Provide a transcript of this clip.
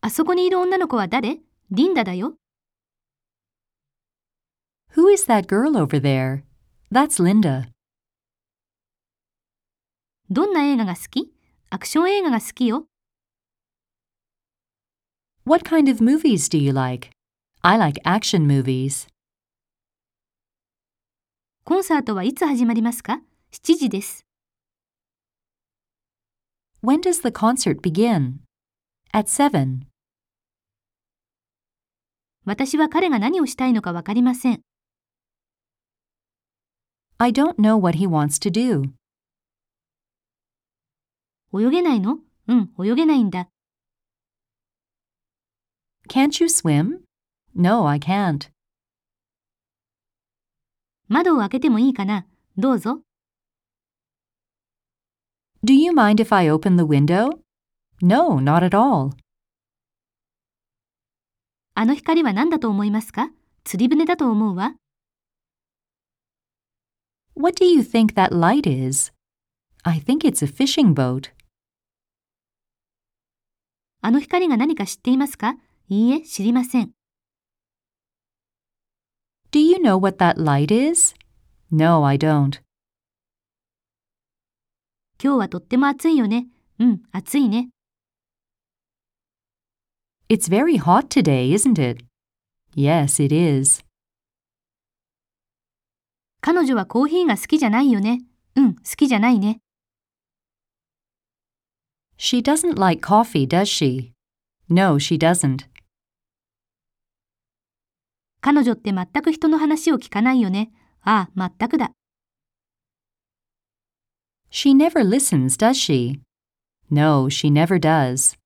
あそこにいる女の子は誰？リンダだよ。 Who is that girl over there? That's Linda. どんな映画が好き？アクション映画が好きよ。 What kind of movies do you like? I like action movies. コンサートはいつ始まりますか？7時です。 When does the concert begin? At 7. 私は彼が何をしたいのかわかりません。 I don't know what he wants to do. 泳げないの？うん、泳げないんだ。 Can't you swim? No, I can't. 窓を開けてもいいかな？どうぞ。 Do you mind if I open the window? No, not at all. あの光は何だと思いますか？釣り船だと思うわ。 What do you think that light is? I think it's a fishing boat. あの光が何か知っていますか？いいえ、知りません。 Do you know what that light is? No, I don't. 今日はとっても暑いよね。うん、暑いね。 It's very hot today, isn't it? Yes, it is. 彼女はコーヒーが好きじゃないよね。うん、好きじゃないね。 She doesn't like coffee, does she? No, she doesn't. 彼女って全く人の話を聞かないよね。ああ、全くだ。 She never listens, does she? No, she never does.